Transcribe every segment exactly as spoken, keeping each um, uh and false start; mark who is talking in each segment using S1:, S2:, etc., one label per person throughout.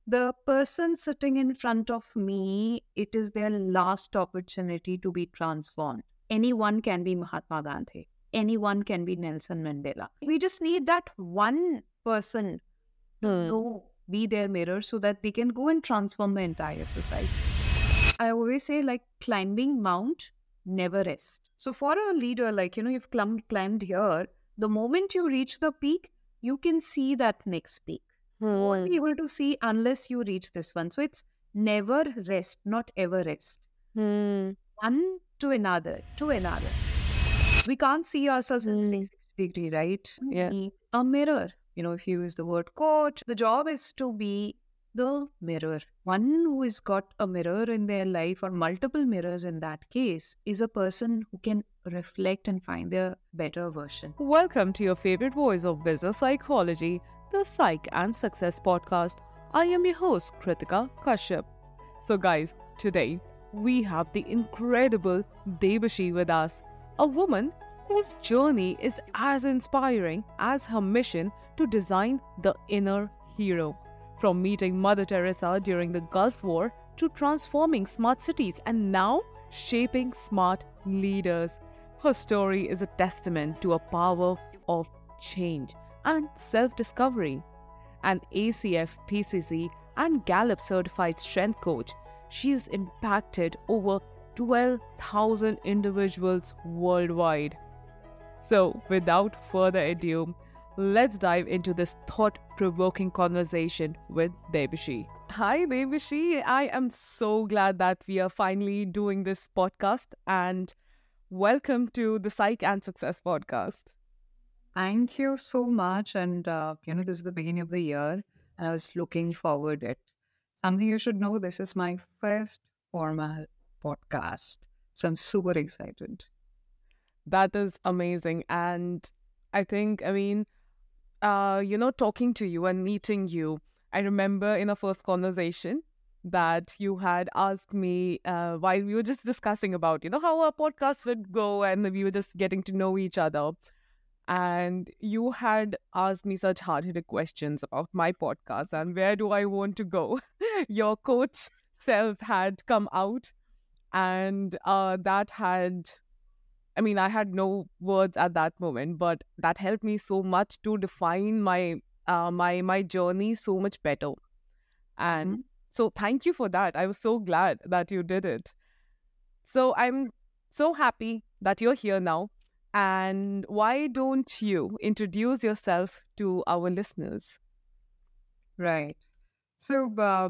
S1: The person sitting in front of me, it is their last opportunity to be transformed. Anyone can be Mahatma Gandhi. Anyone can be Nelson Mandela. We just need that one person to
S2: Hmm.
S1: go be their mirror so that they can go and transform the entire society. I always say, like, climbing mount, never rest. So for a leader, like, you know, you've climbed, climbed here, the moment you reach the peak, you can see that next peak. You won't
S2: Hmm.
S1: be able to see unless you reach this one. So it's never rest, not ever rest.
S2: Hmm.
S1: One to another, to another. We can't see ourselves in
S2: Hmm.
S1: three sixty degree, right?
S2: Yeah.
S1: Be a mirror. You know, if you use the word coach, the job is to be the mirror. One who has got a mirror in their life, or multiple mirrors in that case, is a person who can reflect and find their better version.
S2: Welcome to your favorite voice of business psychology, the Psych and Success podcast. I am your host, Kritika Kashyap. So, guys, today we have the incredible Devashi with us, a woman whose journey is as inspiring as her mission to design the inner hero. From meeting Mother Teresa during the Gulf War to transforming smart cities and now shaping smart leaders. Her story is a testament to a power of change and self-discovery. An A C F, P C C and Gallup certified strength coach, she has impacted over twelve thousand individuals worldwide. So, without further ado, let's dive into this thought-provoking conversation with Devashi. Hi, Devashi. I am so glad that we are finally doing this podcast, and welcome to the Psych and Success podcast.
S1: Thank you so much. And, uh, you know, this is the beginning of the year, and I was looking forward it. Something you should know, this is my first formal podcast. So I'm super excited.
S2: That is amazing. And I think, I mean, uh, you know, talking to you and meeting you, I remember in our first conversation that you had asked me uh, while we were just discussing about, you know, how our podcast would go and we were just getting to know each other. And you had asked me such hard-hitting questions about my podcast and where do I want to go. Your coach self had come out, and uh, that had, I mean, I had no words at that moment, but that helped me so much to define my uh, my my journey so much better. And
S1: Mhm.
S2: so, thank you for that. I was so glad that you did it. So I'm so happy that you're here now. And why don't you introduce yourself to our listeners?
S1: Right. So, uh,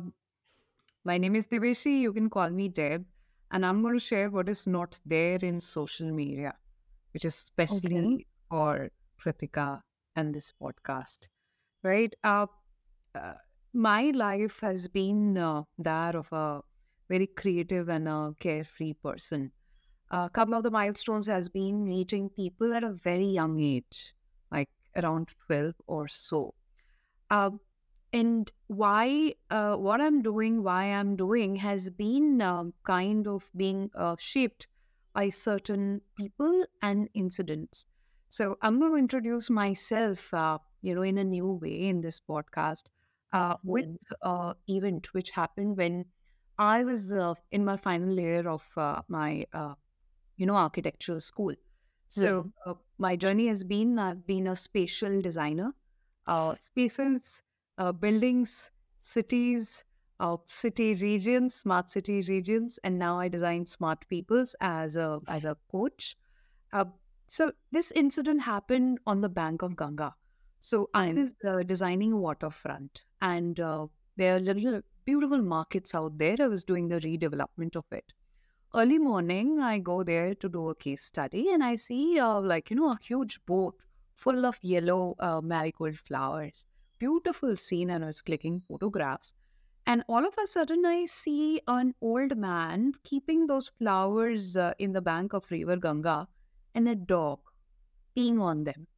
S1: my name is Deveshi. You can call me Deb. And I'm going to share what is not there in social media, which is
S2: Okay.
S1: especially for Kritika and this podcast. Right. Uh, uh, my life has been uh, that of a very creative and a carefree person. A couple of the milestones has been meeting people at a very young age, like around twelve or so. Um, and why, uh, what I'm doing, why I'm doing has been um, kind of being uh, shaped by certain people and incidents. So I'm going to introduce myself, uh, you know, in a new way in this podcast uh, with
S2: Mhm.
S1: uh, event which happened when I was uh, in my final year of uh, my uh, you know, architectural school. So
S2: Mhm.
S1: uh, my journey has been I've been a spatial designer, uh, spaces, uh, buildings, cities, uh, city regions, smart city regions, and now I design smart peoples as a as a coach. Uh, so this incident happened on the bank of Ganga. So I was uh, designing a waterfront, and uh, there are little beautiful markets out there. I was doing the redevelopment of it. Early morning, I go there to do a case study, and I see, uh, like, you know, a huge boat full of yellow uh, marigold flowers. Beautiful scene, and I was clicking photographs. And all of a sudden, I see an old man keeping those flowers uh, in the bank of River Ganga and a dog peeing on them.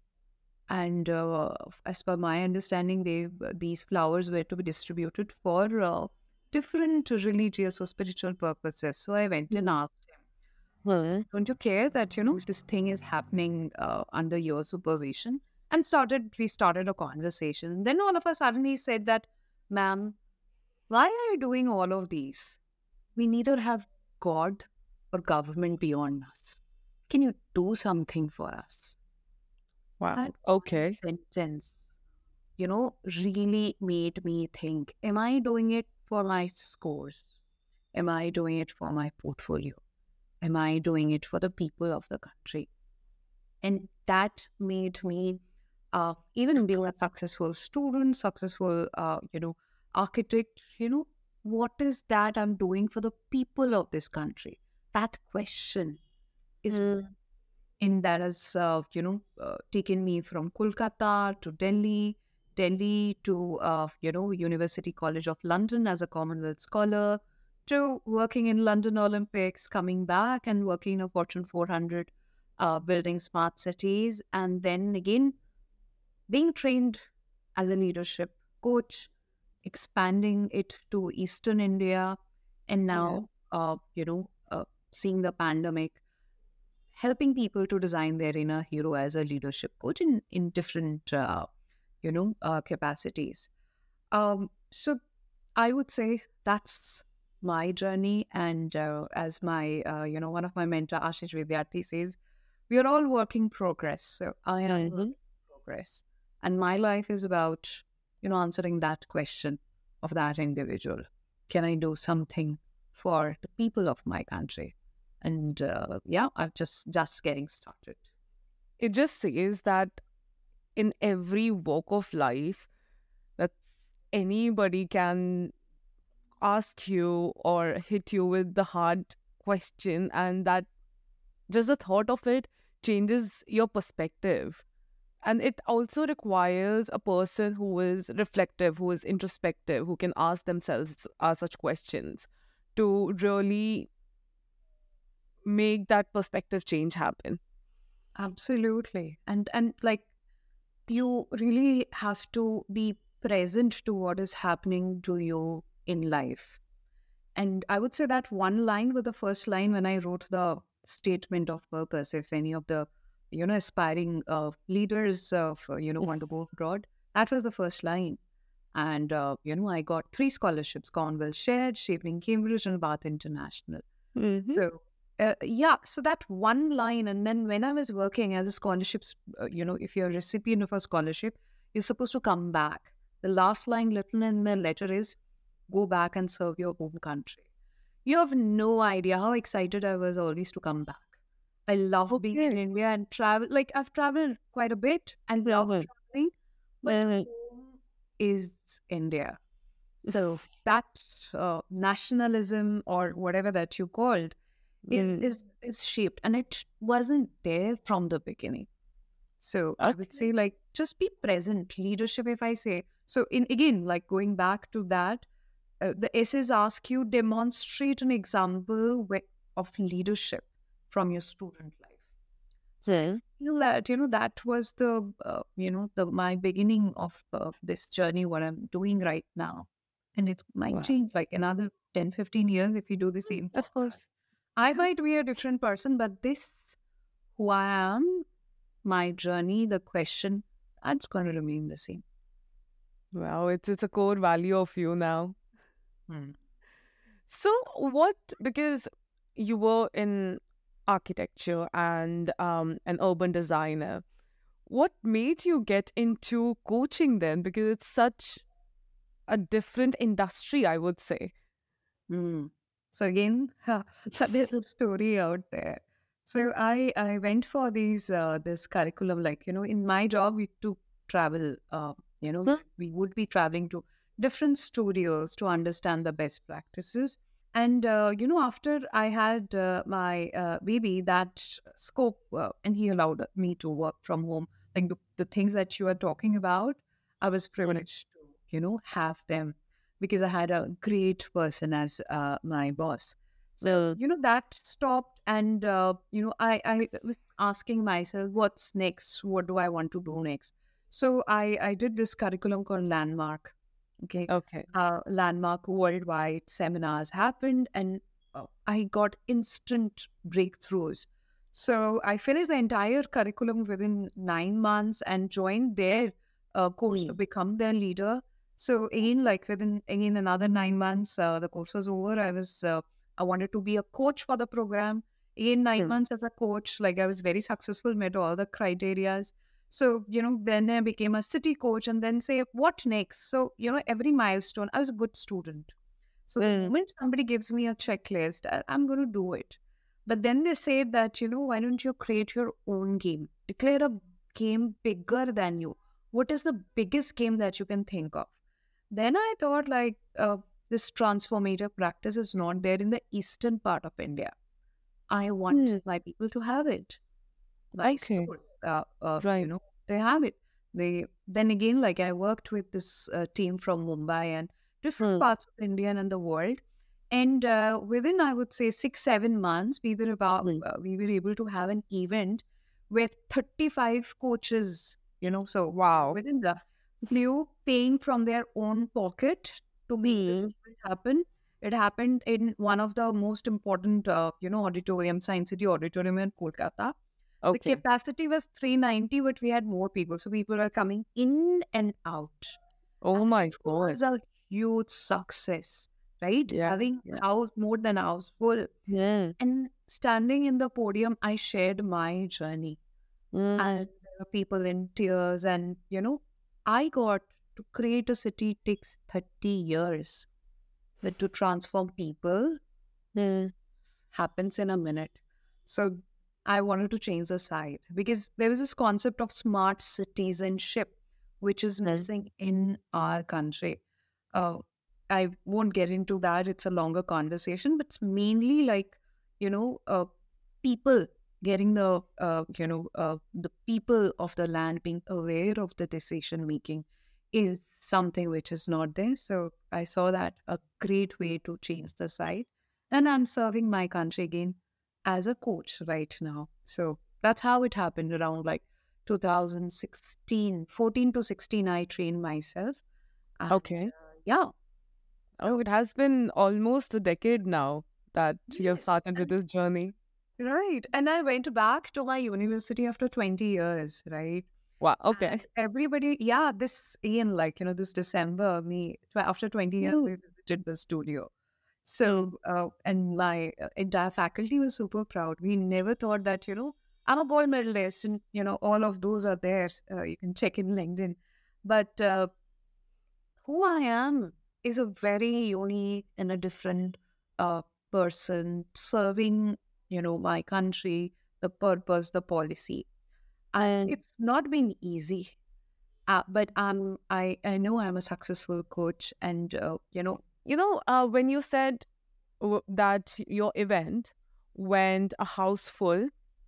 S1: And uh, as per my understanding, they these flowers were to be distributed for uh, different religious or spiritual purposes. So I went and asked,
S2: Mhm.
S1: don't you care that, you know, this thing is happening uh, under your supervision? And started, we started a conversation. Then all of a sudden he said that, ma'am, why are you doing all of these? We neither have God or government beyond us. Can you do something for us? That
S2: Wow.
S1: one
S2: Okay.
S1: sentence, you know, really made me think, am I doing it for my scores? Am I doing it for my portfolio? Am I doing it for the people of the country? And that made me, uh, even being a successful student, successful, uh, you know, architect, you know, what is that I'm doing for the people of this country? That question is,
S2: Mm.
S1: and that has, uh, you know, uh, taken me from Kolkata to Delhi, Delhi to, uh, you know, University College of London as a Commonwealth scholar, to working in London Olympics, coming back and working in a Fortune four hundred, uh, building smart cities, and then again being trained as a leadership coach, expanding it to Eastern India, and
S2: Yeah.
S1: now, uh, you know, uh, seeing the pandemic, helping people to design their inner hero as a leadership coach in, in different, uh, you know, uh, capacities. Um, so I would say that's my journey. And uh, as my, uh, you know, one of my mentor, Ashish Vidyarthi, says, we are all working progress. So I am
S2: Mm-hmm.
S1: working progress. And my life is about, you know, answering that question of that individual. Can I do something for the people of my country? And uh, yeah, I'm just just getting started.
S2: It just says that in every walk of life, that anybody can ask you or hit you with the hard question, and that just the thought of it changes your perspective. And it also requires a person who is reflective, who is introspective, who can ask themselves uh, such questions to really make that perspective change happen.
S1: Absolutely. And and like, you really have to be present to what is happening to you in life. And I would say that one line with the first line when I wrote the statement of purpose, if any of the, you know, aspiring uh, leaders of, uh, you know, want to go abroad, that was the first line. And, uh, you know, I got three scholarships, Cornwall Shared, Shaping Cambridge, and Bath International.
S2: Mm-hmm.
S1: So, uh, yeah, so that one line. And then when I was working as a scholarships, uh, you know, if you're a recipient of a scholarship, you're supposed to come back. The last line written in the letter is, go back and serve your home country. You have no idea how excited I was always to come back. I love being in
S2: Okay.
S1: India and travel. Like, I've traveled quite a bit and love
S2: Mhm.
S1: traveling, but
S2: Mhm.
S1: home is India. So that uh, nationalism, or whatever that you called, is,
S2: Mm.
S1: is is shaped, and it wasn't there from the beginning. So I would
S2: Okay.
S1: say, like, just be present. Leadership, if I say so, in again, like going back to that, uh, the essays ask you demonstrate an example whe- of leadership from your student life. So I
S2: So,
S1: feel that, you know, that was the uh, you know the my beginning of uh, this journey, what I'm doing right now, and it might
S2: wow.
S1: change like another ten, fifteen years if you do the
S2: Mm,
S1: same
S2: of
S1: podcast.
S2: course.
S1: I might be a different person, but this, who I am, my journey, the question, that's going to remain the same.
S2: Wow, it's it's a core value of you now.
S1: Hmm.
S2: So what, because you were in architecture and um an urban designer, what made you get into coaching then? Because it's such a different industry, I would say.
S1: Hmm. So again, so there's a story out there. So I I went for these uh, this curriculum, like, you know, in my job we to travel. Uh, you know,
S2: Huh?
S1: we would be traveling to different studios to understand the best practices. And uh, you know, after I had uh, my uh, baby, that scope, uh, and he allowed me to work from home. Like the, the things that you are talking about, I was
S2: Mm.
S1: privileged to, you know, have them because I had a great person as uh, my boss. So,
S2: Uh,
S1: you know, that stopped. And, uh, you know, I, I was asking myself, what's next? What do I want to do next? So I, I did this curriculum called Landmark. Okay.
S2: okay.
S1: Uh, Landmark worldwide seminars happened, and uh, I got instant breakthroughs. So I finished the entire curriculum within nine months and joined their uh, course to
S2: Mm.
S1: become their leader. So again, like within again another nine months, uh, the course was over. I was uh, I wanted to be a coach for the program. Again, nine
S2: Hmm.
S1: months as a coach, like I was very successful, met all the criterias. So you know, then I became a city coach, and then say what next. So you know, every milestone, I was a good student. So the
S2: Hmm.
S1: moment somebody gives me a checklist, I, I'm going to do it. But then they say that, you know, why don't you create your own game? Declare a game bigger than you. What is the biggest game that you can think of? Then I thought, like, uh, this transformative practice is not there in the eastern part of India. I want
S2: Hmm.
S1: my people to have it. My
S2: Okay.
S1: students, uh, uh, you
S2: Right.
S1: know, they have it. They then again, like I worked with this uh, team from Mumbai and different
S2: Hmm.
S1: parts of India and the world, and uh, within I would say six seven months, we were about
S2: Hmm.
S1: uh, we were able to have an event where thirty five coaches, you know, so
S2: Wow.
S1: within the few paying from their own pocket to make this
S2: Hmm.
S1: event happen. It happened in one of the most important, uh, you know, auditorium, Science City Auditorium in Kolkata. The
S2: Okay.
S1: capacity was three ninety, but we had more people. So people are coming in and out.
S2: Oh
S1: And
S2: my
S1: it
S2: God.
S1: was a huge success, right?
S2: Yeah.
S1: Having
S2: Yeah.
S1: house more than a house full.
S2: Hmm.
S1: And standing in the podium, I shared my journey. And
S2: Hmm.
S1: there were people in tears. And, you know, I got to create a city takes thirty years. But to transform people
S2: Hmm.
S1: happens in a minute. So I wanted to change the side because there is this concept of smart citizenship, which is
S2: Hmm.
S1: missing in our country. Uh, I won't get into that. It's a longer conversation, but it's mainly like, you know, uh, people getting the, uh, you know, uh, the people of the land being aware of the decision making is something which is not there. So I saw that a great way to change the side. And I'm serving my country again as a coach right now. So that's how it happened around like two thousand sixteen, fourteen to sixteen, I trained myself. And
S2: Okay.
S1: uh, yeah,
S2: Oh,
S1: so
S2: it has been almost a decade now that you have
S1: yes.
S2: started with
S1: And,
S2: this journey.
S1: right. And I went back to my university after twenty years, right?
S2: Wow.
S1: And
S2: Okay.
S1: everybody, yeah, this Ian, like, you know, this December, me, tw- after twenty years,
S2: Hmm.
S1: we visited the studio.
S2: Hmm.
S1: So, uh, and my uh, entire faculty was super proud. We never thought that, you know, I'm a gold medalist and, you know, all of those are there. Uh, you can check in LinkedIn. But uh, who I am is a very unique and a different uh, person serving, you know, my country, the purpose, the policy. And
S2: Hmm.
S1: it's not been easy. Uh, but um, I, I know I'm a successful coach and, uh, you know,
S2: You know, uh, when you said w- that your event went a house full,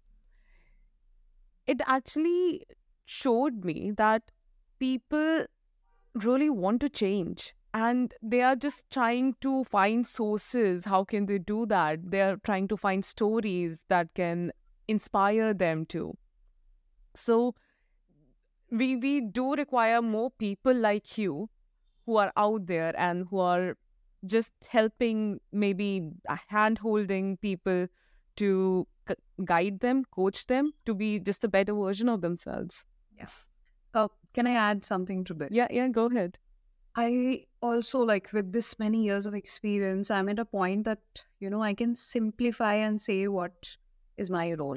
S2: it actually showed me that people really want to change and they are just trying to find sources. How can they do that? They are trying to find stories that can inspire them to. So we we do require more people like you who are out there and who are just helping, maybe hand holding people to c- guide them, coach them to be just a better version of themselves.
S1: yeah. Uh, can I add something to this?
S2: Yeah, yeah, go ahead.
S1: I also, like, with this many years of experience, I'm at a point that, you know, I can simplify and say what is my role.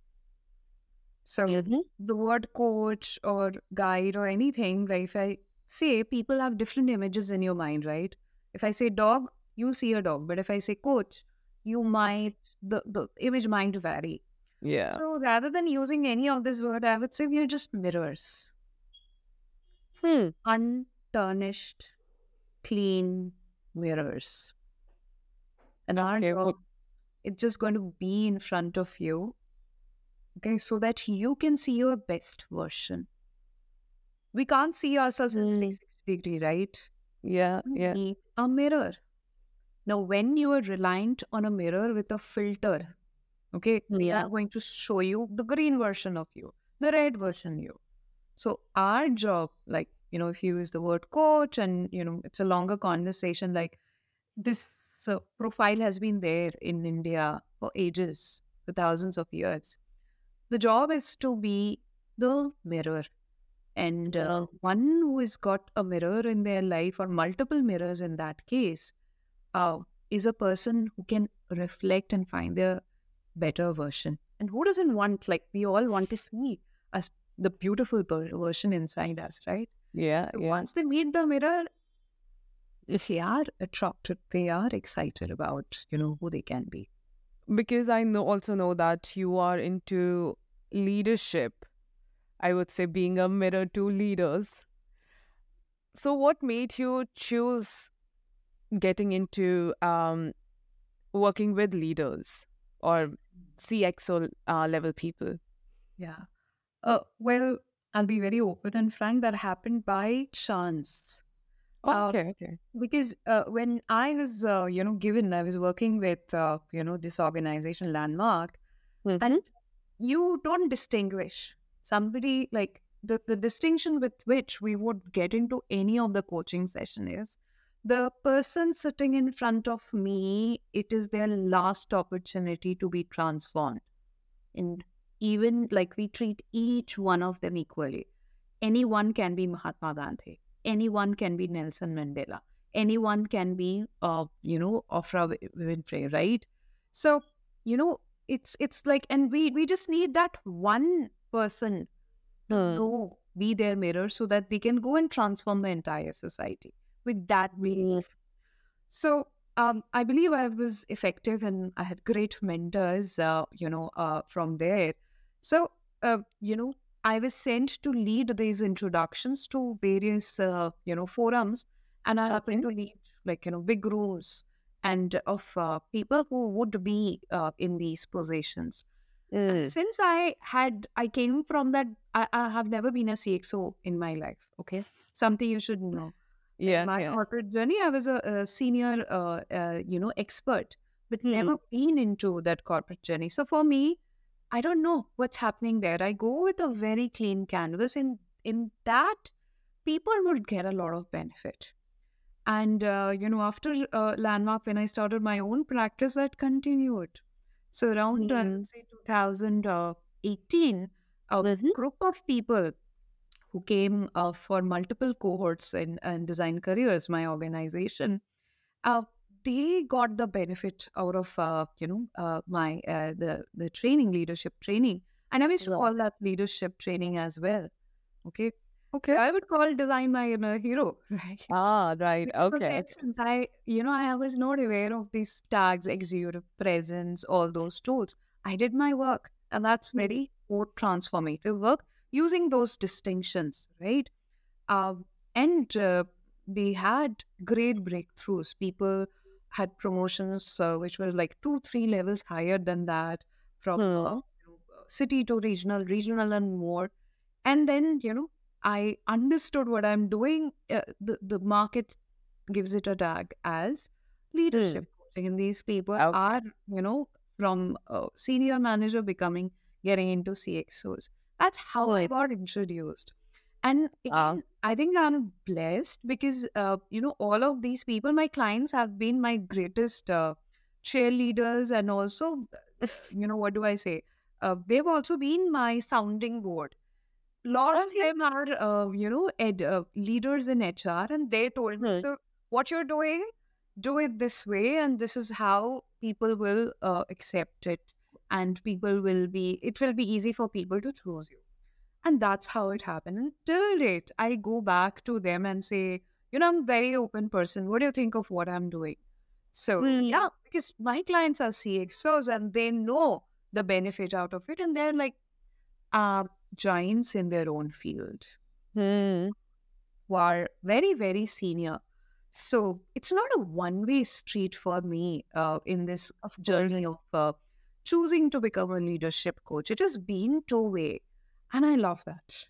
S1: So
S2: Mm-hmm.
S1: the word coach or guide or anything, like if I say, people have different images in your mind, right? If I say dog, you'll see a dog. But if I say coach, you might, the, the image might vary.
S2: Yeah.
S1: So rather than using any of this word, I would say we are just mirrors,
S2: Hmm.
S1: untarnished, clean mirrors. And our
S2: Okay.
S1: job,
S2: Well,
S1: it's just going to be in front of you, okay, so that you can see your best version. We can't see ourselves in
S2: hmm.
S1: three sixty degree, right?
S2: Yeah,
S1: You
S2: yeah.
S1: need a mirror. Now, when you are reliant on a mirror with a filter, okay, they
S2: Yeah.
S1: are going to show you the green version of you, the red version you. So our job, like, you know, if you use the word coach and, you know, it's a longer conversation, like this uh, profile has been there in India for ages, for thousands of years. The job is to be the mirror. And uh,
S2: Yeah.
S1: one who has got a mirror in their life, or multiple mirrors in that case, uh, is a person who can reflect and find their better version. And who doesn't want, like, we all want to see us, the beautiful per- version inside us, right?
S2: Yeah,
S1: So
S2: yeah.
S1: once they meet the mirror, they are attracted, they are excited about, you know, who they can be.
S2: Because I know also know that you are into leadership. I would say being a mirror to leaders. So what made you choose getting into um, working with leaders or C X O uh, level people?
S1: Yeah. Uh, well, I'll be very open and frank. That happened by chance. Uh,
S2: Okay, okay.
S1: because uh, when I was, uh, you know, given, I was working with, uh, you know, this organization Landmark,
S2: Mm-hmm.
S1: and you don't distinguish somebody, like the, the distinction with which we would get into any of the coaching session is the person sitting in front of me, it is their last opportunity to be transformed. And even like we treat each one of them equally. Anyone can be Mahatma Gandhi. Anyone can be Nelson Mandela. Anyone can be, uh, you know, Oprah Winfrey, right? So, you know, it's it's like, and we we just need that one person to
S2: Hmm.
S1: know, be their mirror, so that they can go and transform the entire society with that belief. So um, I believe I was effective, and I had great mentors, uh, you know, uh, from there. So, uh, you know, I was sent to lead these introductions to various, uh, you know, forums, and I happened
S2: Okay.
S1: to lead, like, you know, big rooms and of uh, people who would be uh, in these positions. And
S2: Mm.
S1: since I had, I came from that, I, I have never been a C X O in my life. Okay. Something you should know. In
S2: Yeah,
S1: my
S2: yeah.
S1: corporate journey, I was a, a senior, uh, uh, you know, expert, but
S2: Hmm.
S1: never been into that corporate journey. So for me, I don't know what's happening there. I go with a very clean canvas. In in that, people would get a lot of benefit. And uh, you know, after uh, Landmark, when I started my own practice, that continued. So around, uh,
S2: Hmm.
S1: say, two thousand eighteen, a
S2: Mm-hmm.
S1: group of people who came uh, for multiple cohorts in, in design careers, my organization, uh, they got the benefit out of, uh, you know, uh, my uh, the the training, leadership training, and I used to
S2: Right.
S1: call that leadership training as well. Okay,
S2: Okay.
S1: I would call design my inner hero, right?
S2: Ah, right.
S1: Because for
S2: Okay, okay.
S1: instance, I, you know, I was not aware of these tags, executive presence, all those tools. I did my work, and that's
S2: Hmm.
S1: very more transformative work using those distinctions, right? Um, and uh, we had great breakthroughs. People had promotions uh, which were like two, three levels higher than that, from uh,
S2: Hmm.
S1: you know, city to regional, regional and more. And then, you know, I understood what I'm doing. Uh, the, the market gives it a tag as
S2: Hmm.
S1: leadership coaching. And these people
S2: Okay.
S1: are, you know, from uh, senior manager becoming, getting into C X Os. That's how I
S2: Hmm.
S1: got introduced. And
S2: Ah.
S1: again, I think I'm blessed because, uh, you know, all of these people, my clients, have been my greatest uh, cheerleaders. And also, uh, you know, what do I say? Uh, they've also been my sounding board. Lot of
S2: Okay.
S1: them are, uh, you know, ed, uh, leaders in H R, and they told me,
S2: Hmm.
S1: so what you're doing, do it this way, and this is how people will uh, accept it, and people will be, it will be easy for people to choose you. And that's how it happened. And till date, I go back to them and say, you know, I'm a very open person. What do you think of what I'm doing? So,
S2: Hmm.
S1: yeah, because my clients are C X Os and they know the benefit out of it. And they're like uh, giants in their own field
S2: Hmm.
S1: who are very, very senior. So, it's not a one way street for me uh, in this
S2: Of
S1: journey
S2: course.
S1: of uh, choosing to become a leadership coach. It has been two way. And I love that.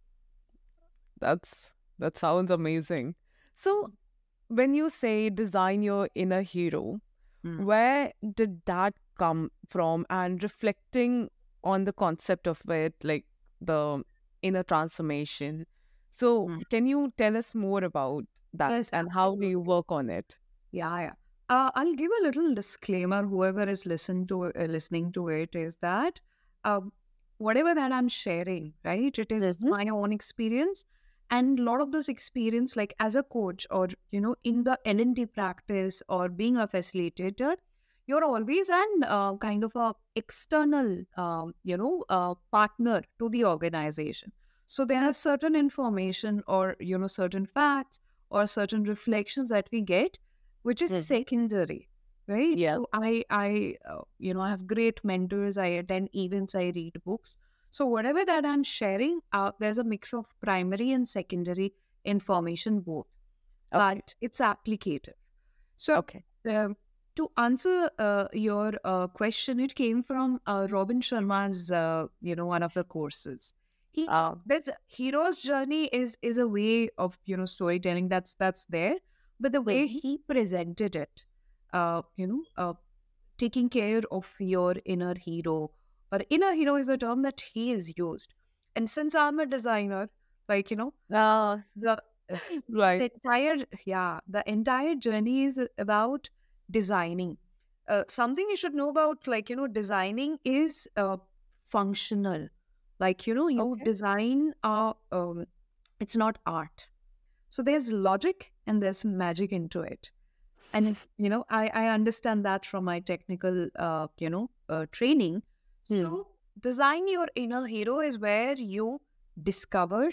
S2: That's that sounds amazing. So when you say design your inner hero,
S1: Mm.
S2: where did that come from? And reflecting on the concept of it, like the inner transformation. So,
S1: Mm.
S2: can you tell us more about that
S1: Yes,
S2: and how do you
S1: absolutely.
S2: work on it?
S1: Yeah, yeah. Uh, I'll give a little disclaimer. Whoever is listen to uh, listening to it is that um, whatever that I'm sharing, right? It is
S2: Mm-hmm.
S1: my own experience. And a lot of this experience, like as a coach or, you know, in the L and D practice or being a facilitator, you're always an uh, kind of a external, um, you know, uh, partner to the organization. So there are certain information or, you know, certain facts or certain reflections that we get, which is
S2: Mm-hmm.
S1: secondary, right?
S2: Yeah.
S1: So I, I, uh, you know, I have great mentors. I attend events. I read books. So whatever that I'm sharing, uh, there's a mix of primary and secondary information both,
S2: Okay.
S1: but it's applicative. So
S2: Okay.
S1: um, to answer uh, your uh, question, it came from uh, Robin Sharma's, uh, you know, one of the courses. He
S2: Um.
S1: there's hero's journey is is a way of, you know, storytelling that's that's there, but the way
S2: Mm-hmm.
S1: he presented it, uh, you know, uh, taking care of your inner hero, or inner hero is a term that he is used. And since I'm a designer, like, you know,
S2: Uh,
S1: the uh,
S2: right.
S1: the entire yeah the entire journey is about designing. Uh, something you should know about, like, you know, designing is uh, functional. Like, you know, you
S2: Okay.
S1: design uh, um, it's not art. So there's logic and there's magic into it. And it's, you know, i i understand that from my technical uh, you know uh, training.
S2: Hmm.
S1: So design your inner hero is where you discover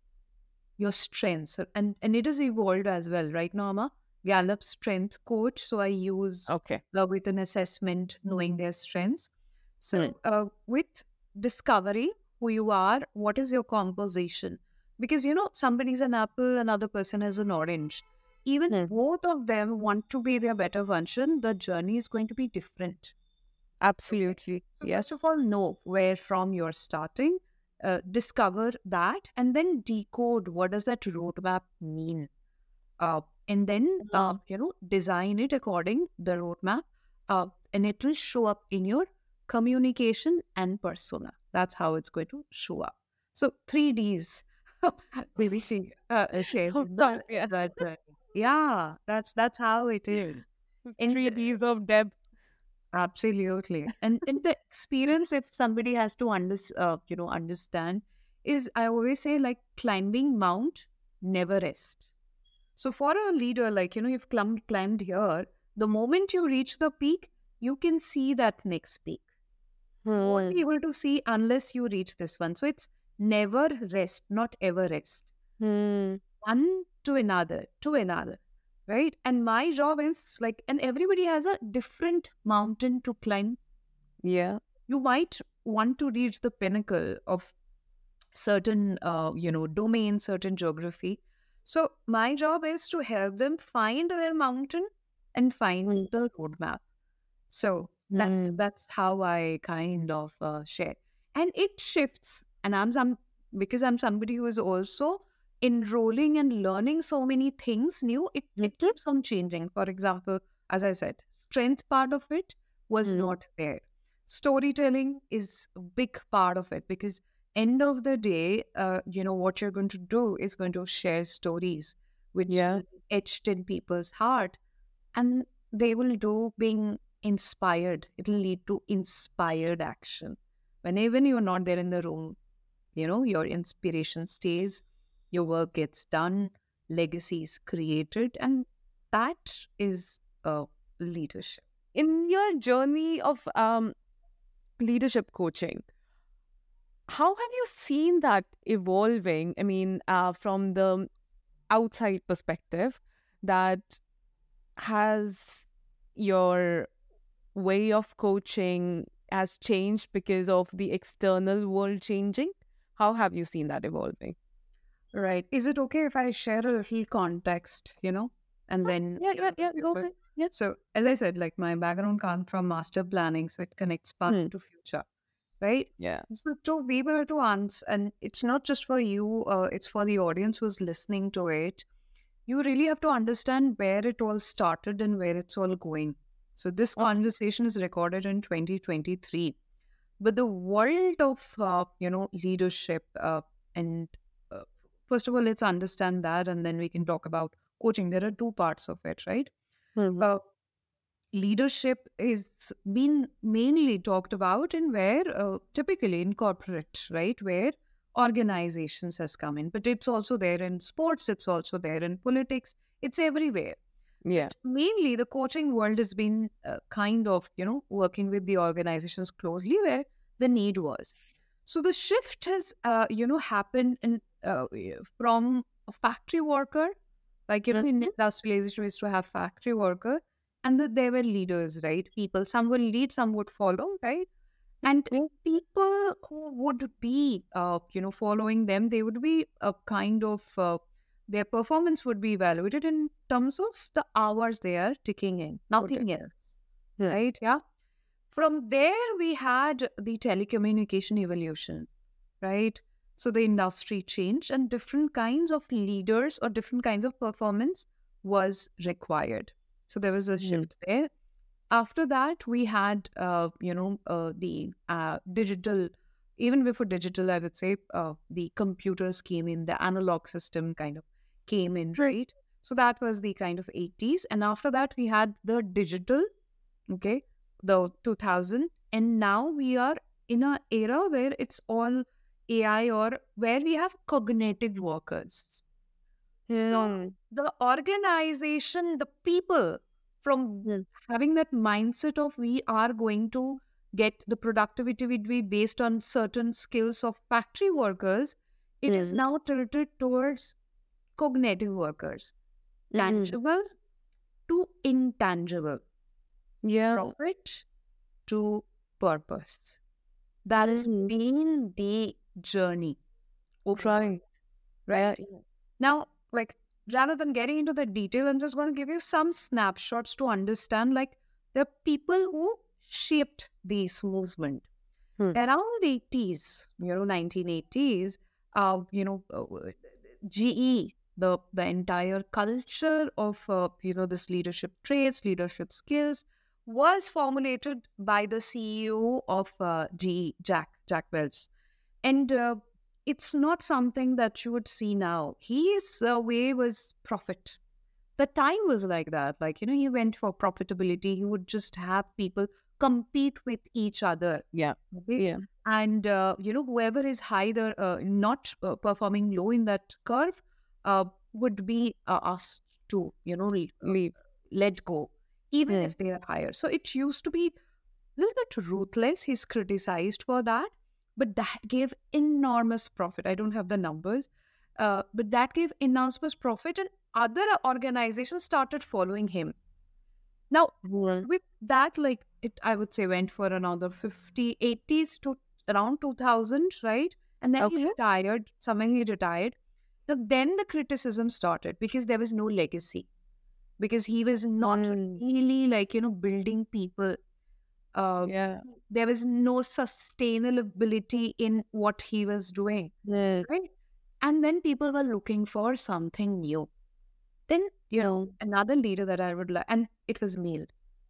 S1: your strengths. And and it is evolved as well. Right now I'm a Gallup strength coach, so I use
S2: Okay.
S1: uh, with an assessment knowing their strengths.
S2: Hmm.
S1: So uh, with discovering who you are, what is your composition, because, you know, somebody's an apple, another person is an orange. Even
S2: Hmm.
S1: both of them want to be their better version, the journey is going to be different. Okay.
S2: Absolutely.
S1: So
S2: Yes.
S1: first of all, know where from you're starting, uh, discover that, and then decode what does that roadmap mean. Uh, and then, uh,
S2: Mm.
S1: you know, design it according the roadmap, uh, and it will show up in your communication and persona. That's how it's going to show up. So three Ds. Maybe she uh, uh, shares
S2: Of
S1: in
S2: course,
S1: that.
S2: yeah.
S1: That uh, yeah, that's that's how it is. And
S2: Three Ds of depth.
S1: absolutely. And in the experience, if somebody has to under, uh, you know, understand, is I always say, like, climbing mount, never rest. So for a leader, like, you know, you've climbed, climbed here, the moment you reach the peak, you can see that next peak. You won't
S2: Hmm.
S1: be able to see unless you reach this one. So it's never rest, not ever rest.
S2: Hmm.
S1: One to another, to another, right? And my job is like, and everybody has a different mountain to climb.
S2: Yeah.
S1: You might want to reach the pinnacle of certain uh, you know domain, certain geography. So my job is to help them find their mountain and find
S2: Hmm.
S1: the roadmap. So that's
S2: Hmm.
S1: that's how I kind of uh, share. And it shifts, and i'm some because I'm somebody who is also enrolling and learning so many things new. It, it
S2: Mhm.
S1: keeps on changing. For example, as I said, strength part of it was
S2: Hmm.
S1: not there. Storytelling is a big part of it, because end of the day, uh, you know, what you're going to do is going to share stories which
S2: Yeah.
S1: will be etched in people's heart, and they will do being inspired. It'll lead to inspired action. When even you're not there in the room, you know, your inspiration stays, your work gets done, legacy is created, and that is uh, leadership.
S2: In your journey of um leadership coaching, how have you seen that evolving? I mean, uh, from the outside perspective, that has your way of coaching has changed because of the external world changing? How have you seen that evolving?
S1: Right. Is it okay if I share a little context, you know, and
S2: Huh,
S1: then,
S2: yeah,
S1: you
S2: yeah,
S1: know,
S2: yeah. Go
S1: but-
S2: ahead. Yeah.
S1: so as I said, like, my background comes from master planning, so it connects
S2: Hmm.
S1: past to future, right?
S2: Yeah.
S1: So to be able to answer, and it's not just for you, uh, it's for the audience who's listening to it. You really have to understand where it all started and where it's all going. So this
S2: Okay.
S1: conversation is recorded in twenty twenty-three, but the world of uh, you know leadership, uh, and uh, first of all, let's understand that, and then we can talk about coaching. There are two parts of it, right?
S2: Hmm.
S1: uh, leadership is been mainly talked about in where uh, typically in corporate, right, where organizations has come in, but it's also there in sports, it's also there in politics, it's everywhere.
S2: Yeah.
S1: But mainly the coaching world has been uh, kind of, you know, working with the organizations closely where the need was. So the shift has, uh, you know, happened in, uh, from a factory worker, like, you know, in
S2: Mhm.
S1: industrialization, we used to have factory worker, and that there were leaders, right? People, some will lead, some would follow, right? And
S2: Yeah.
S1: people who would be, uh, you know, following them, they would be a kind of, uh, their performance would be evaluated in terms of the hours they are ticking in,
S2: Okay.
S1: nothing else,
S2: Yeah.
S1: right? Yeah. From there, we had the telecommunication evolution, right? So the industry changed and different kinds of leaders or different kinds of performance was required. So there was a
S2: Mhm.
S1: shift there. After that, we had, uh, you know, uh, the uh, digital, even before digital, I would say uh, the computers came in, the analog system kind of came in, right? So that was the kind of eighties. And after that, we had the digital, okay, the two thousand. And now we are in an era where it's all A I or where we have cognitive workers. So
S2: Yeah.
S1: the organization, the people, from
S2: Yeah.
S1: having that mindset of we are going to get the productivity would be based on certain skills of factory workers, it is
S2: Mhm.
S1: now tilted towards cognitive workers,
S2: Mhm.
S1: tangible to intangible,
S2: Yeah.
S1: profit to purpose. That has
S2: Mhm.
S1: been the journny overall,
S2: Trying. Yeah.
S1: right? Now, like, rather than getting into the detail, I'm just going to give you some snapshots to understand, like, the people who shaped this movement.
S2: Hmm.
S1: Around eighties, you know, nineteen eighties, uh, you know, uh, G E, the the entire culture of, uh, you know, this leadership traits, leadership skills, was formulated by the C E O of uh, G E, Jack Jack Welch, and uh, it's not something that you would see now. His uh, way was profit. The time was like that. Like, you know, he went for profitability. He would just have people compete with each other.
S2: Yeah.
S1: Okay.
S2: Yeah.
S1: And, uh, you know, whoever is high, the, uh, not uh, performing low in that curve uh, would be uh, asked to, you know, le- uh,
S2: Leave.
S1: let go, even
S2: Hmm.
S1: if they are higher. So it used to be a little bit ruthless. He's criticized for that, but that gave enormous profit. I don't have the numbers, uh, but that gave enormous profit, and other organizations started following him. Now,
S2: Right.
S1: with that, like it, I would say went for another fifty, eighties to around two thousand, right? And then he
S2: Okay.
S1: retired. Somewhere he retired. Now, then the criticism started because there was no legacy, because he was not
S2: Mm.
S1: really like, you know, building people. Uh,
S2: Yeah.
S1: there was no sustainability in what he was doing,
S2: Yeah.
S1: right? And then people were looking for something new. Then, you know,
S2: Mm.
S1: another leader that I would like, and it was male.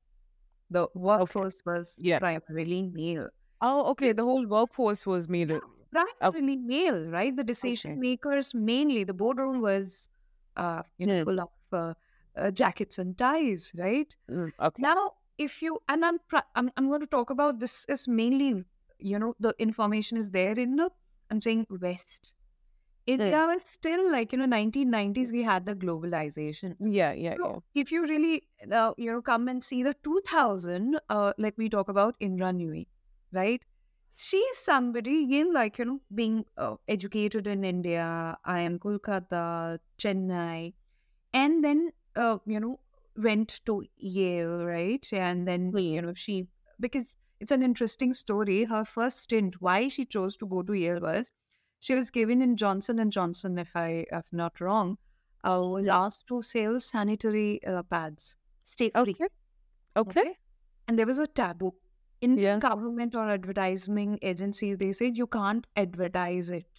S1: The
S2: Okay.
S1: workforce was
S2: Yeah.
S1: primarily male.
S2: Oh, okay. The whole workforce was made. it- Oh,
S1: Primarily male, right? The decision
S2: okay.
S1: makers, mainly the boardroom was, uh, you know,
S2: Yeah.
S1: full of uh, uh, jackets and ties, right?
S2: Mm. Okay.
S1: Now, if you, and I'm, pri- I'm, I'm going to talk about this is mainly, you know, the information is there in the, I'm saying West.
S2: Yeah.
S1: India was still like, you know, nineteen nineties, we had the globalization.
S2: Yeah. Yeah.
S1: So
S2: Yeah.
S1: if you really, uh, you know, come and see the two thousand, uh, let me talk about Indra Nui, right? She is somebody, again, like, you know, being uh, educated in India, I am Kolkata, Chennai, and then, uh, you know, went to Yale, right? And then,
S2: Yeah.
S1: you know, she, because it's an interesting story. Her first stint, why she chose to go to Yale was she was given in Johnson and Johnson, if I am not wrong, uh, was
S2: Yeah.
S1: asked to sell sanitary uh, pads, stay free.
S2: Okay. Okay.
S1: Okay. And there was a taboo. Indian
S2: Yeah.
S1: government or advertising agencies, they said you can't advertise it.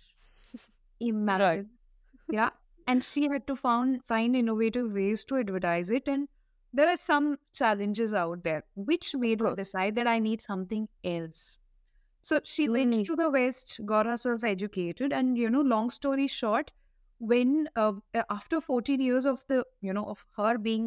S2: Right.
S1: Imagine. Yeah. And she had to found, find innovative ways to advertise it. And there were some challenges out there, which
S2: Of
S1: made her
S2: course.
S1: decide that I need something else. So she went
S2: Mm.
S1: to the West, got herself educated, and, you know, long story short, when uh, after fourteen years of the, you know, of her being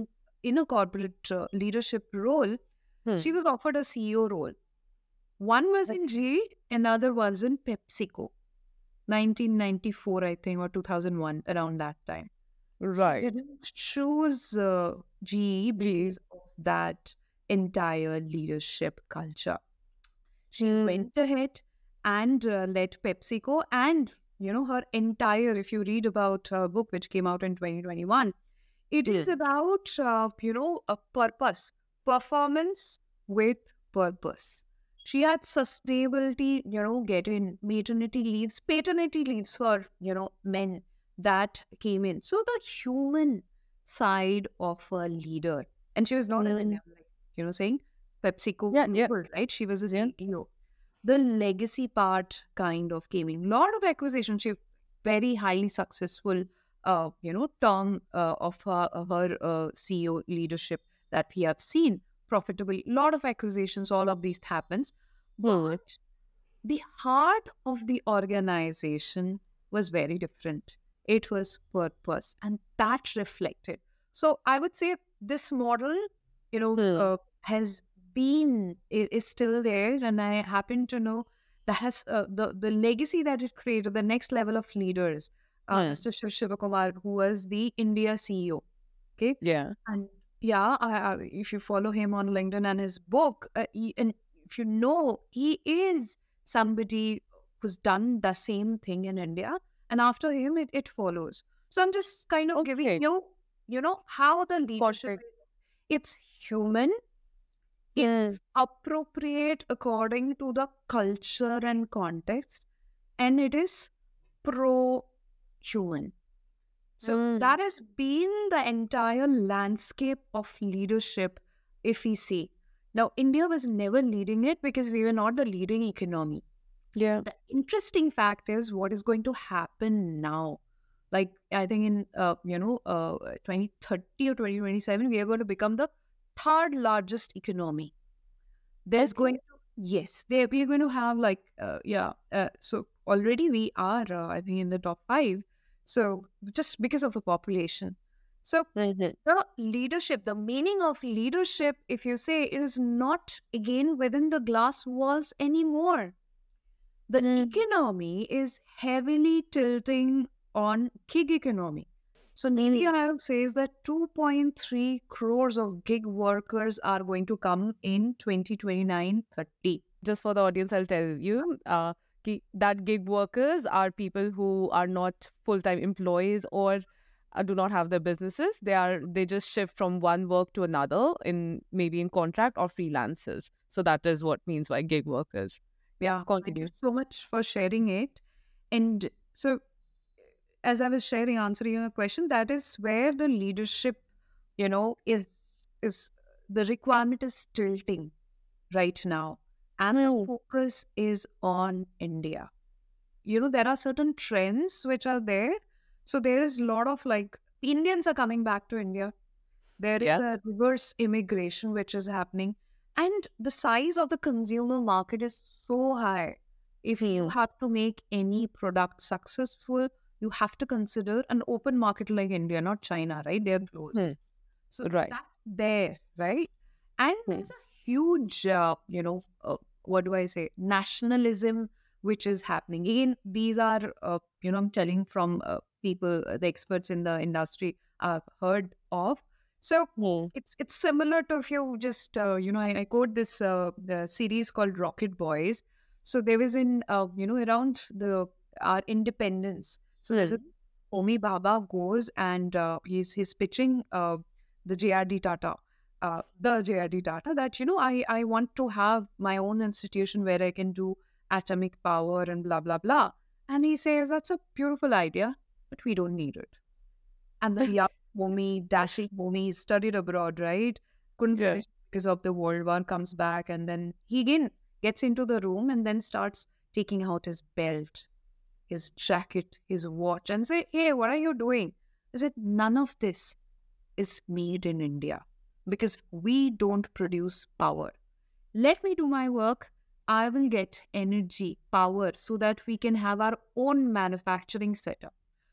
S1: in a corporate uh, leadership role,
S2: Hmm.
S1: she was offered a C E O role. One was in G E, another was in PepsiCo. nineteen ninety-four, I think, or two thousand one, around that time. She
S2: Right.
S1: didn't choose uh, G E
S2: G.
S1: because of that entire leadership culture. She
S2: Hmm.
S1: went ahead and uh, led PepsiCo, and you know her entire. If you read about her book, which came out in twenty twenty-one, it is
S2: Hmm.
S1: about uh, you know a purpose, performance with purpose. She had sustainability, you know, getting maternity leaves, paternity leaves for you know men that came in. So the human side of a leader, and she was not an
S2: Hmm.
S1: like you know saying PepsiCo
S2: Yeah, yeah,
S1: Global, right? She was a
S2: yeah.
S1: C E O. The legacy part kind of came in. Lot of acquisition. She very highly successful, uh, you know, term uh, of her, of her uh, C E O leadership that we have seen. Profitable, lot of acquisitions. All of these happens,
S2: Hmm.
S1: but the heart of the organization was very different. It was purpose, and that reflected. So I would say this model, you know,
S2: Hmm.
S1: uh, has been is, is still there, and I happen to know that has uh, the the legacy that it created. The next level of leaders, uh,
S2: Hmm.
S1: mister Shiv Shivakumar, who was the India C E O. Okay,
S2: Yeah.
S1: and yeah, I, I, if you follow him on LinkedIn and his book, uh, he, and if you know, he is somebody who's done the same thing in India, and after him, it, it follows. So I'm just kind of giving
S2: Okay.
S1: you, you know, how the leadership
S2: Context.
S1: is. It's human,
S2: Hmm.
S1: it's appropriate according to the culture and context, and it is pro-human. So
S2: Hmm.
S1: that has been the entire landscape of leadership, if we see. Now, India was never leading it because we were not the leading economy.
S2: Yeah.
S1: The interesting fact is what is going to happen now. Like, I think in, uh, you know, uh, twenty thirty or twenty twenty-seven, we are going to become the third largest economy. There's
S2: Okay.
S1: going to, yes, there we are going to have like, uh, yeah, uh, so already we are, uh, I think, in the top five. So just because of the population. So
S2: Mhm.
S1: the leadership, the meaning of leadership, if you say, it is not again within the glass walls anymore. The
S2: Mm.
S1: economy is heavily tilting on gig economy. So Niti
S2: Mm.
S1: Aayog says that two point three crores of gig workers are going to come in twenty twenty-nine thirty.
S2: Just for the audience, I'll tell you uh, ki- that gig workers are people who are not full-time employees or uh, do not have their businesses. They are they just shift from one work to another in maybe in contract or freelancers. So that is what means by gig workers. Yeah,
S1: Yeah, thank you
S2: continue.
S1: so much for sharing it. And so, as I was sharing, answering your question, that is where the leadership, you know, is is the requirement is tilting right now, and the
S2: Mm.
S1: focus is on India. You know, there are certain trends which are there. So there is a lot of like Indians are coming back to India. There is
S2: Yeah.
S1: a reverse immigration which is happening, and the size of the consumer market is so high. If you
S2: Mm.
S1: have to make any product successful, you have to consider an open market like India, not China, right? They're closed.
S2: Mm.
S1: So
S2: Right.
S1: that's there, right? And
S2: Mm.
S1: there's a huge, uh, you know, uh, what do I say, nationalism which is happening. Again, these are, uh, you know, I'm telling from uh, people, uh, the experts in the industry I've heard of. So
S2: Mm.
S1: it's it's similar to if you just, uh, you know, I, I quote this uh, the series called Rocket Boys. So there was in, uh, you know, around the our independence. So there's a
S2: Mm.
S1: Homi Bhabha goes and uh, he's he's pitching uh, the J R D Tata, uh, the J R D Tata that you know I I want to have my own institution where I can do atomic power and blah blah blah. And he says that's a beautiful idea, but we don't need it. And the young Homi, dashing Homi, studied abroad, right? Couldn't
S2: Yeah.
S1: finish because of the World War. Comes back and then he again gets into the room and then starts taking out his belt, his jacket, his watch, and say, "Hey, what are you doing?" I said, "None of this is made in India because we don't produce power. Let me do my work. I will get energy, power, so that we can have our own manufacturing setup."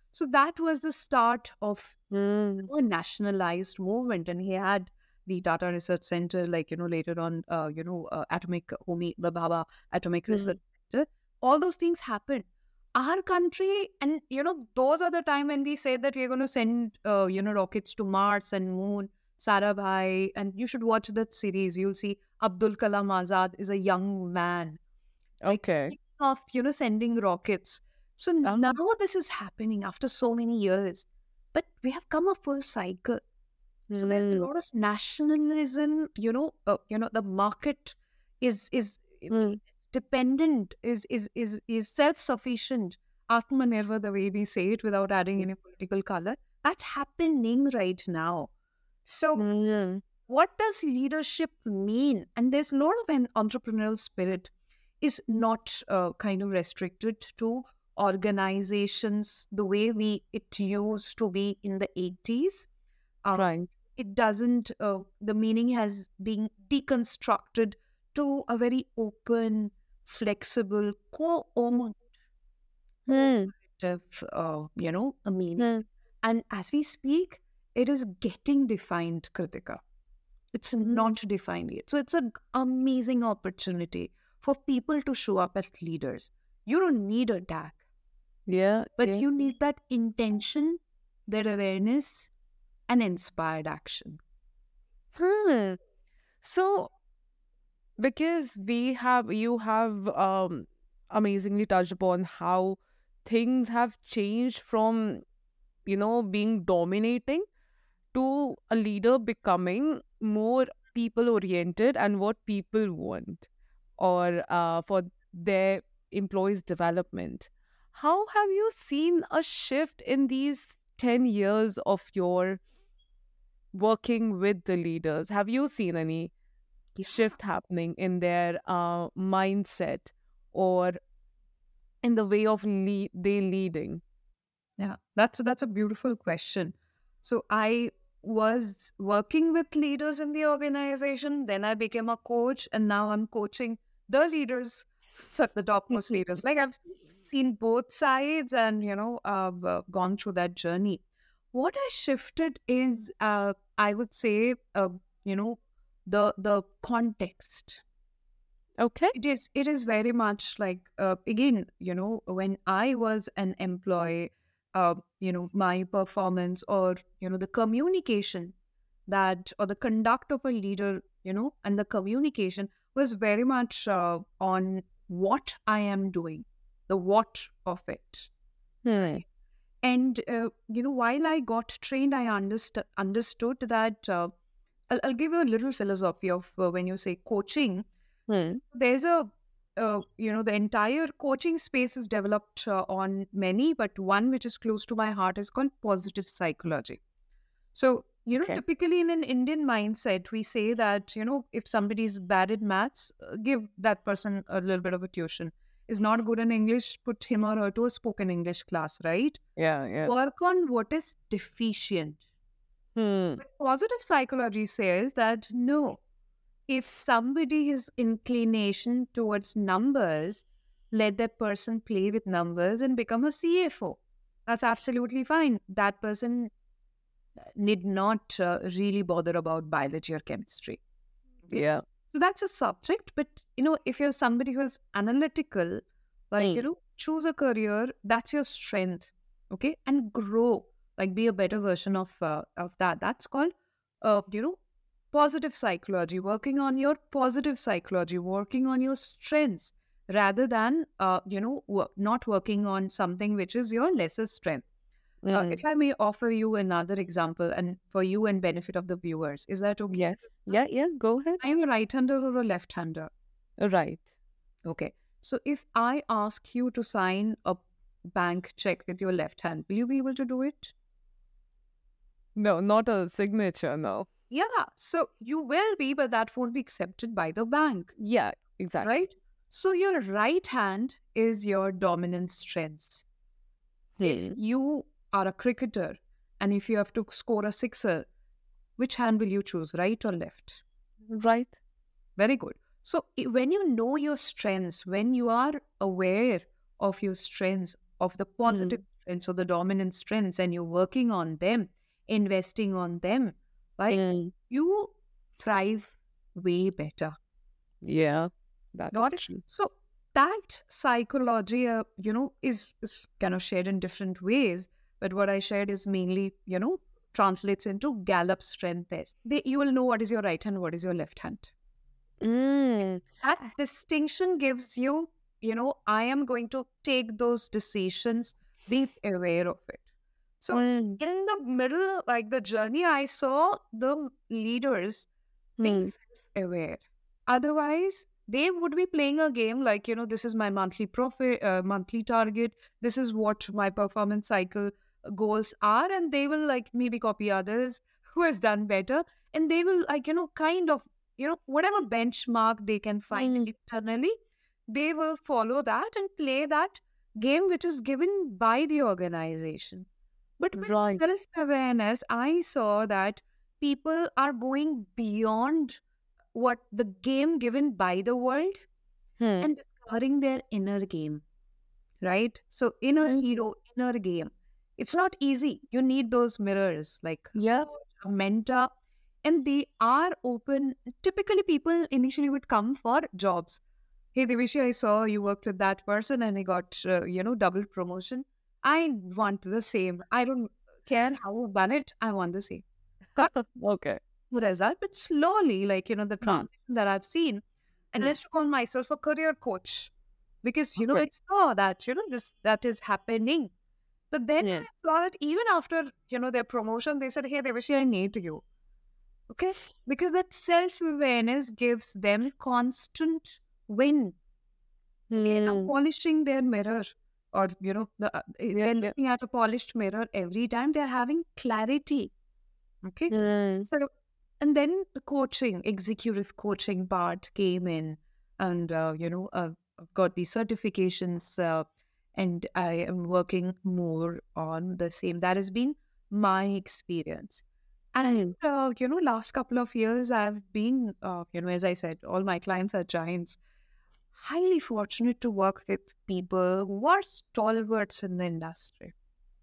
S1: So that was the start of
S2: Mm.
S1: a nationalized movement. And he had the Tata Research Center, like, you know, later on, uh, you know, uh, Atomic Homi Bhabha Atomic
S2: Mm.
S1: Research Center. All those things happened. Our country, and, you know, those are the time when we say that we're going to send, uh, you know, rockets to Mars and Moon, Sarabhai, and you should watch that series. You'll see Abdul Kalam Azad is a young man, like,
S2: Okay.
S1: thinking of, you know, sending rockets. So now
S2: Um,
S1: this is happening after so many years. But we have come a full cycle. So there's a
S2: mm.
S1: lot of nationalism, you know, uh, you know, the market is is
S2: Mm.
S1: dependent, is is is is self-sufficient. Atmanirbhar, the way we say it without adding any political color, that's happening right now. So
S2: Mm.
S1: what does leadership mean? And there's a lot of an entrepreneurial spirit is not uh, kind of restricted to organizations the way we it used to be in the eighties. Uh,
S2: Right.
S1: it doesn't, uh, the meaning has been deconstructed to a very open, flexible, co-owned,
S2: Mm.
S1: cooperative, uh, you know, a meaning.
S2: Mm.
S1: And as we speak, it is getting defined, Kritika. It's not defined yet. So it's an amazing opportunity for people to show up as leaders. You don't need a D A C,
S2: Yeah.
S1: but
S2: Yeah.
S1: you need that intention, that awareness, and inspired action.
S2: Hmm. So, because we have, you have um amazingly touched upon how things have changed from, you know, being dominating to a leader becoming more people oriented and what people want, or uh, for their employees' development. How have you seen a shift in these ten years of your working with the leaders? Have you seen any
S1: Yeah.
S2: shift happening in their uh, mindset or in the way of le- they leading?
S1: Yeah, that's that's a beautiful question. So I was working with leaders in the organization, then I became a coach, and now I'm coaching the leaders, so the topmost leaders. Like I've seen both sides, and you know, I've uh, gone through that journey. What I shifted is, uh, I would say, uh, you know, the the context.
S2: Okay.
S1: It is it is very much like, uh, again, you know, when I was an employee, uh, you know, my performance, or you know, the communication that, or the conduct of a leader, you know, and the communication was very much uh, on what I am doing, the what of it.
S2: Hmm.
S1: And uh, you know, while I got trained, I underst- understood that, uh, I'll, I'll give you a little philosophy of, uh, when you say coaching,
S2: Hmm.
S1: there's a, uh, you know, the entire coaching space is developed uh, on many, but one which is close to my heart is called positive psychology. So, you know,
S2: Okay.
S1: typically in an Indian mindset, we say that, you know, if somebody is bad at maths, uh, give that person a little bit of a tuition. Is not good in English, put him or her to a spoken English class, right?
S2: Yeah. Yeah.
S1: Work on what is deficient.
S2: Hmm.
S1: But positive psychology says that no, if somebody has inclination towards numbers, let that person play with numbers and become a C F O. That's absolutely fine. That person need not uh, really bother about biology or chemistry. Okay?
S2: Yeah.
S1: So that's a subject. But, you know, if you're somebody who's analytical, like, you
S2: Hmm.
S1: know, choose a career, that's your strength. Okay. And grow, like be a better version of, uh, of that. That's called, uh, you know, positive psychology, working on your positive psychology, working on your strengths rather than, uh, you know, wo- not working on something which is your lesser strength. Uh,
S2: Hmm.
S1: if I may offer you another example, and for you and benefit of the viewers, is that okay?
S2: Yes. Yeah. Yeah. Go ahead.
S1: I'm a right-hander or a left-hander?
S2: Right.
S1: Okay. So if I ask you to sign a bank check with your left hand, will you be able to do it?
S2: No, not a signature. No.
S1: Yeah. So you will be, but that won't be accepted by the bank,
S2: Yeah. Exactly.
S1: right? So your right hand is your dominant strength. If
S2: Hmm.
S1: you are a cricketer and if you have to score a sixer, which hand will you choose, right or left?
S2: Right.
S1: Very good. So i- when you know your strengths, when you are aware of your strengths, of the
S2: Hmm.
S1: positive strengths or the dominant strengths and you're working on them, investing on them, right?
S2: Mm.
S1: You thrive way better.
S2: Yeah, that
S1: Got
S2: is
S1: it?
S2: true.
S1: So that psychology, uh, you know, is, is kind of shared in different ways. But what I shared is mainly, you know, translates into Gallup strength test. They, you will know what is your right hand, what is your left hand.
S2: Mm.
S1: That distinction gives you, you know, I am going to take those decisions, be aware of it. So
S2: Mm.
S1: in the middle, like the journey, I saw the leaders being
S2: Mm.
S1: self-aware. Otherwise, they would be playing a game like, you know, this is my monthly profit, uh, monthly target. This is what my performance cycle goals are. And they will like maybe copy others who has done better. And they will like, you know, kind of, you know, whatever benchmark they can find
S2: Mm.
S1: internally, they will follow that and play that game which is given by the organization. But with
S2: Right.
S1: self awareness, I saw that people are going beyond what the game given by the world
S2: Hmm.
S1: and discovering their inner game, right? So, inner
S2: Mm.
S1: hero, inner game. It's not easy. You need those mirrors, like
S2: Yeah.
S1: a mentor, and they are open. Typically, people initially would come for jobs. Hey, Devishi, I saw you worked with that person and he got, uh, you know, double promotion. I want the same. I don't care how I've done it. I want the same. Got
S2: Okay.
S1: the result, but slowly, like, you know, the
S2: Hmm.
S1: transition that I've seen, and
S2: Hmm.
S1: let's call myself a career coach because, you know,
S2: Okay.
S1: I saw that, you know, this, that is happening. But then
S2: Yeah.
S1: I saw that even after, you know, their promotion, they said, hey, Devishi, I need you. Okay. Because that self awareness gives them constant win. They're now
S2: Hmm.
S1: polishing their mirror, or you know, the, uh, eh,
S2: Yeah.
S1: they're
S2: Yeah.
S1: looking at a polished mirror every time. They're having clarity. Okay,
S2: Hmm.
S1: so and then the coaching, executive coaching part came in, and uh, you know, uh, I've got the certifications, uh, and I am working more on the same. That has been my experience. And uh, you know, last couple of years, I've been, uh, you know, as I said, all my clients are giants. Highly fortunate to work with people who are stalwarts in the industry.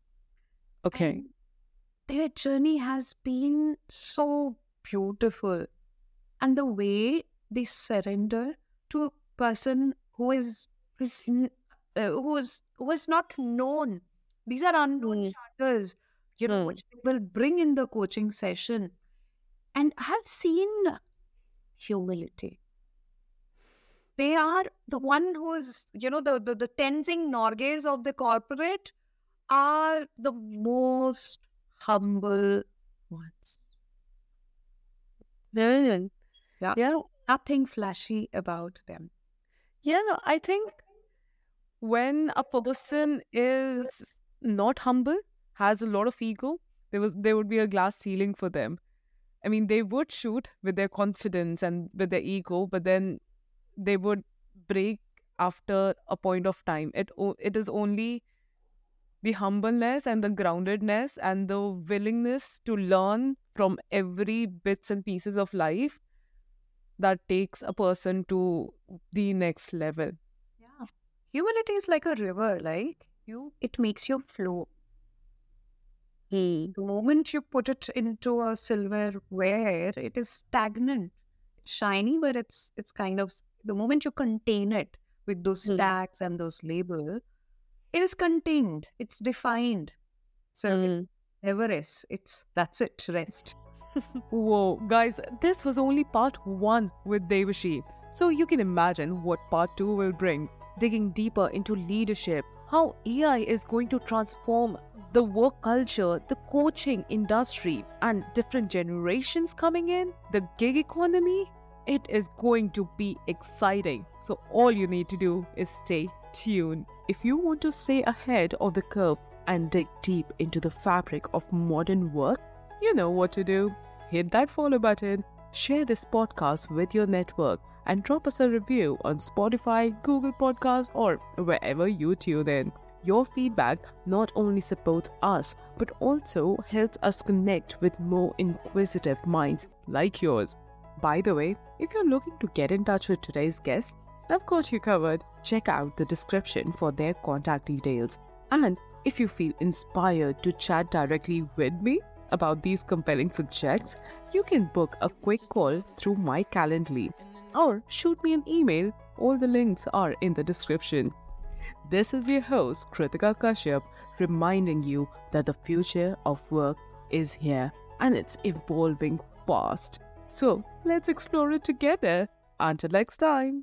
S2: Okay.
S1: And their journey has been so beautiful. And the way they surrender to a person who is, who is, n- uh, who is, who is not known. These are unknown
S2: Hmm.
S1: charters, you know,
S2: Hmm.
S1: which they will bring in the coaching session. And I have seen humility. They are the one who is, you know, the, the, the Tenzing Norgays of the corporate are the most humble ones.
S2: Yeah.
S1: Yeah.
S2: Yeah.
S1: Nothing flashy about them.
S2: Yeah. I think when a person is not humble, has a lot of ego, there was there would be a glass ceiling for them. I mean, they would shoot with their confidence and with their ego, but then they would break after a point of time. It o- it is only the humbleness and the groundedness and the willingness to learn from every bits and pieces of life that takes a person to the next level.
S1: Yeah. Humility is like a river, like you, it makes you flow.
S2: Hmm.
S1: The moment you put it into a silverware, it is stagnant. It's shiny, but it's it's kind of the moment you contain it with those
S2: Hmm.
S1: tags and those labels, it is contained. It's defined. So it
S2: Hmm.
S1: never is. It's that's it. Rest.
S2: Whoa, guys, this was only part one with Devashi. So you can imagine what part two will bring. Digging deeper into leadership, how A I is going to transform the work culture, the coaching industry, and different generations coming in, the gig economy. It is going to be exciting. So all you need to do is stay tuned. If you want to stay ahead of the curve and dig deep into the fabric of modern work, you know what to do. Hit that follow button, share this podcast with your network, and drop us a review on Spotify, Google Podcasts, or wherever you tune in. Your feedback not only supports us, but also helps us connect with more inquisitive minds like yours. By the way, if you're looking to get in touch with today's guest, I've got you covered. Check out the description for their contact details. And If you feel inspired to chat directly with me about these compelling subjects, you can book a quick call through my Calendly or shoot me an email. All the links are in the description. This is your host, Kritika Kashyap, reminding you that the future of work is here and it's evolving fast. So let's explore it together. Until next time.